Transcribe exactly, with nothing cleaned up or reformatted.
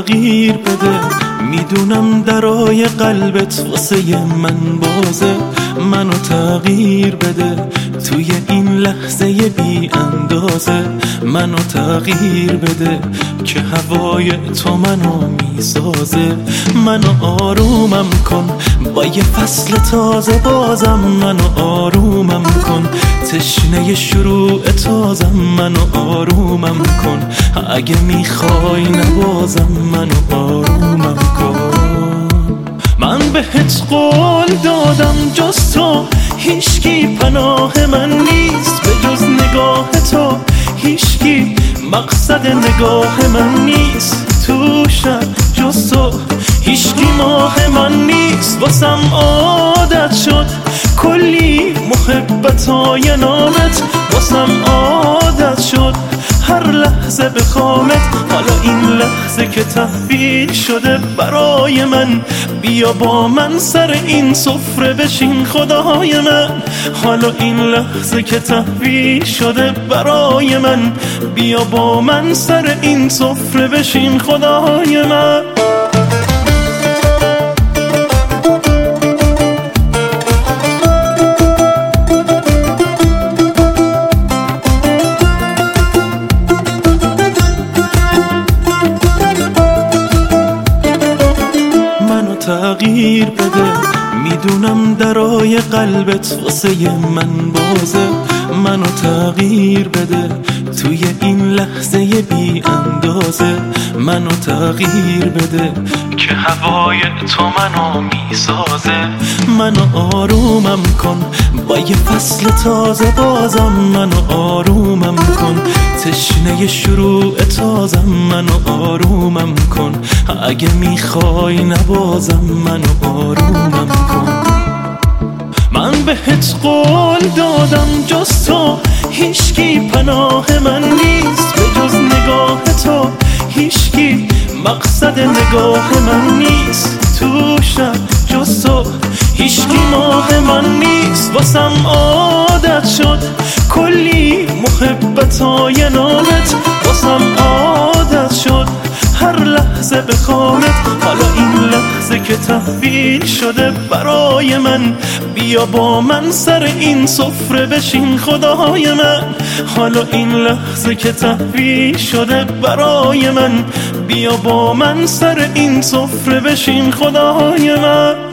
تغییر بده. میدونم درای قلبت واسه من بازه، منو تغییر بده. توی این لحظه بی اندازه منو تغییر بده، که هوای تو منو میسازه. منو آرومم کن با یه فصل تازه، بازم منو آرومم کن. تشنه شروع تازم منو آرومم کن. اگه میخوای نبازم منو آرومم کن. من بهت قول دادم جز تو هیچکی پناه من نیست، به جز نگاه تو هیچکی مقصد نگاه من نیست. تو شب جز تو هیچکی ماه من نیست. واسم عادت شد کلی محبتای نامت، واسم عادت شد هر لحظه بخوامت. حالا این لحظه که تحویل شده برای من، بیا با من سر این سفره بشین خدای من. حالا این لحظه که تحویل شده برای من، بیا با من سر این سفره بشین خدای من. تغییر بده. میدونم درای قلبت واسه من بازه، منو تغییر بده. توی این لحظه بی اندازه منو تغییر بده، که هوای تو منو میسازه. منو آرومم کن با یه فصل تازه، بازم منو آرومم کن. تشنه شروع تازم منو آرومم کن. اگه میخوای نبازم منو آرومم کن. من بهت قول دادم جز تو هیچکی پناه من نیست، به جز نگاه تو هیچکی مقصد نگاه من نیست. تو شب جز تو هیچکی ماه من نیست. واسم عادت شد کلی محبتای نامت، واسم عادت شد هر لحظه بخوامت. حالا این لحظه که تحویل شده برای من، بیا با من سر این سفره بشین خدای من. حالا این لحظه که تحویل شده برای من، بیا با من سر این سفره بشین خدای من.